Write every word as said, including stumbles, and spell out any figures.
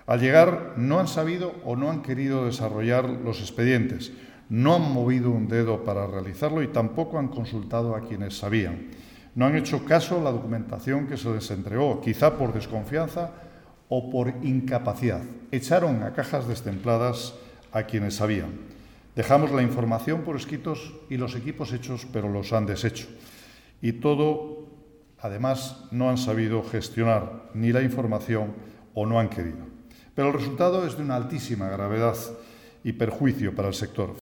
Al llegar, no han sabido o no han querido desarrollar los expedientes, no han movido un dedo para realizarlo y tampoco han consultado a quienes sabían. No han hecho caso a la documentación que se les entregó, quizá por desconfianza o por incapacidad. Echaron a cajas destempladas a quienes sabían. Dejamos la información por escritos y los equipos hechos, pero los han deshecho. Y todo, además, no han sabido gestionar ni la información o no han querido. Pero el resultado es de una altísima gravedad y perjuicio para el sector.